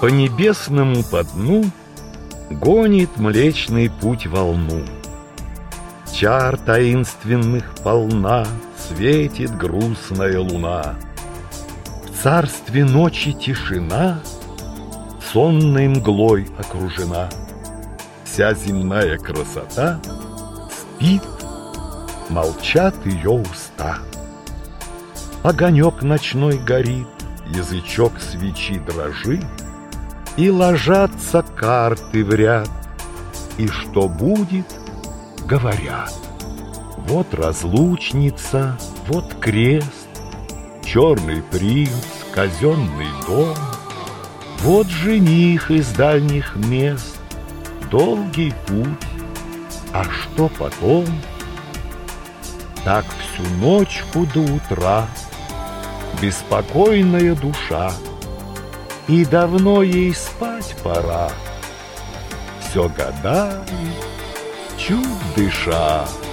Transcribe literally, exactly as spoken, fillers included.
По небесному по дну гонит Млечный Путь волну. Чар таинственных полна светит грустная луна. В царстве ночи тишина сонной мглой окружена. Вся земная красота спит, молчат ее уста. Огонек ночной горит, язычок свечи дрожит, и ложатся карты в ряд, и что будет, говорят. Вот разлучница, вот крест, черный принц, казенный дом, вот жених из дальних мест, долгий путь, а что потом? Так всю ночку до утра беспокойная душа, и давно ей спать пора, все гадает, чуть дыша.